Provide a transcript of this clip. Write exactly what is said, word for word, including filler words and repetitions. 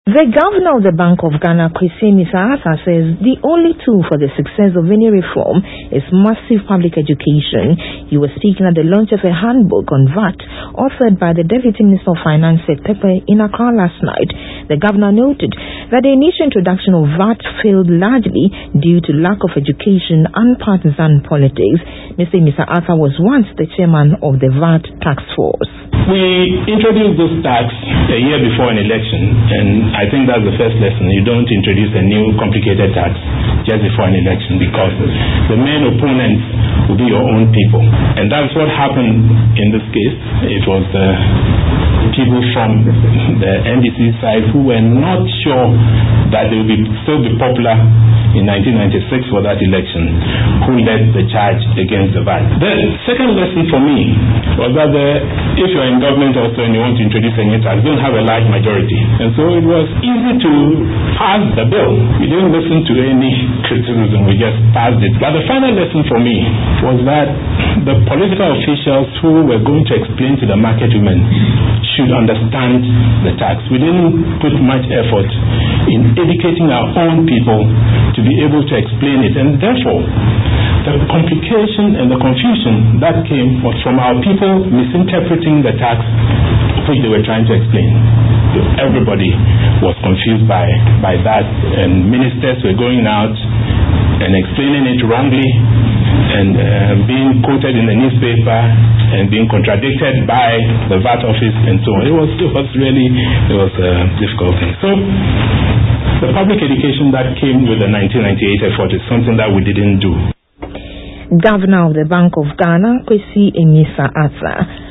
The governor of the Bank of Ghana, Kwesi Nkrumah, says the only tool for the success of any reform is massive public education. He was speaking at the launch of a handbook on V A T authored by the Deputy Minister of Finance, Pepe, in Accra last night. The governor noted that the initial introduction of V A T failed largely due to lack of education and partisan politics. Mister Nkrumah was once the chairman of the V A T task force. We introduced this tax a year before an election, and I think that's the first lesson. You don't introduce a new complicated tax just before an election, because the main opponents will be your own people. And that's what happened in this case. It was uh, people from the N D C side who were not sure that they would be, still be popular in nineteen ninety-six for that election, who led the charge against the V A T. The second lesson for me was that the, if you're in government also and you want to introduce a new tax, you don't have a large majority. And so it was easy to pass the bill. We didn't listen to any criticism, we just passed it. But the final lesson for me was that the political officials who were going to explain to the market women should understand the tax. We didn't put much effort in educating our own people to be able to explain it, and therefore the complication and the confusion that came was from our people misinterpreting the tax which they were trying to explain. So everybody was confused by, by that, and ministers were going out and explaining it wrongly and uh, being quoted in the newspaper and being contradicted by the V A T office and so on. It was, it was really it was a difficult thing. So the public education that came with the nineteen ninety-eight effort is something that we didn't do. Governor of the Bank of Ghana, Kwesi Nkrumah.